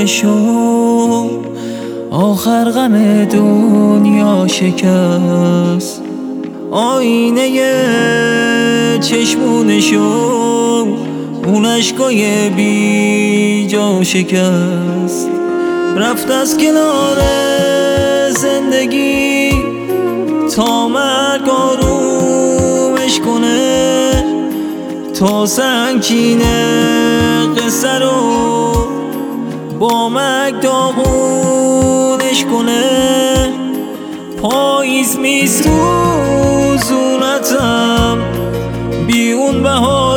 شو آخر غم دنیا شکست. آینه چشمونشو اون عشقای بی جا شکست. رفت از کنار زندگی تا مرگ آرومش کنه، تا سنگینه قصه رو با مرگ داغونش کنه. پاییز میسوزونتم بی اون بهار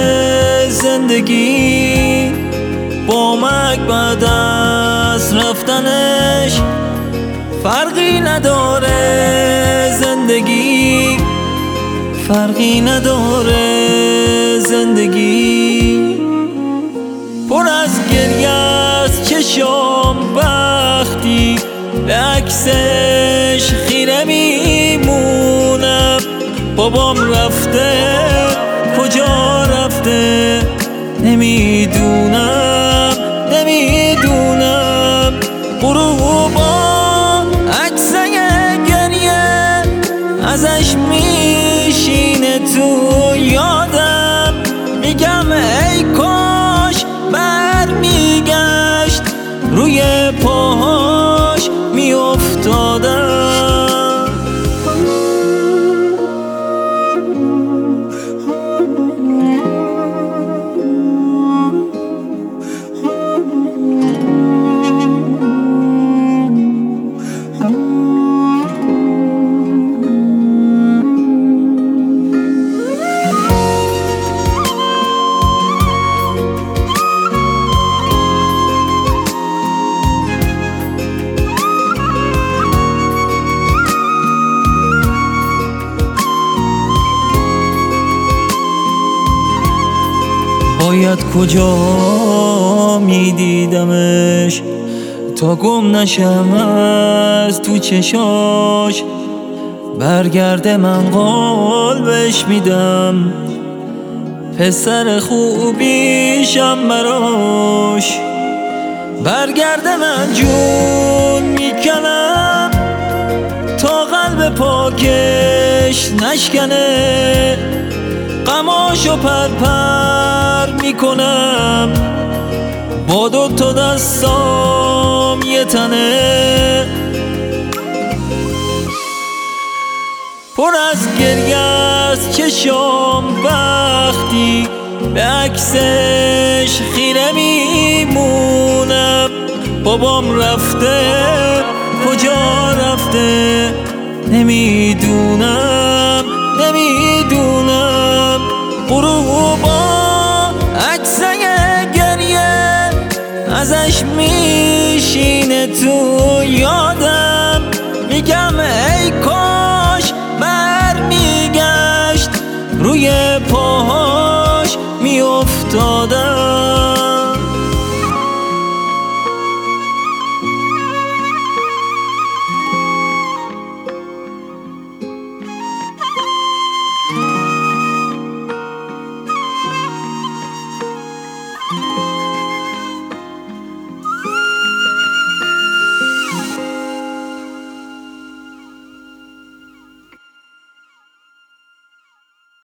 زندگی، با مرگ بعد از رفتنش فرقی نداره زندگی، فرقی نداره زندگی. پر از گریه از چشام وقتی به عکسش خیره میمونم. بابام رفته کجا رفته نمیدونم، نمیدونم. غروبا عکسه گریه ازش میشینه تو یادم، میگم ای کاش برمیگشت روی پاهاش میافتادم. باید کجا میدیدمش تا گم نشم از تو چشاش. برگرده من قلبش میدم، پسر خوبیشم براش. برگرده من جون میکنم تا قلب پاکش نشکنه، غماشو پرپر میکنم با دوتا دستام یه تنه. پر از گریه از چشام وقتی به عکسش خیره میمونم. بابام رفته کجا رفته نمیدونم، نمیدونم. غروبا عکسه گریه ازش میشینه تو یادم، میگم ای کاش برمیگشت روی پاهاش میافتادم.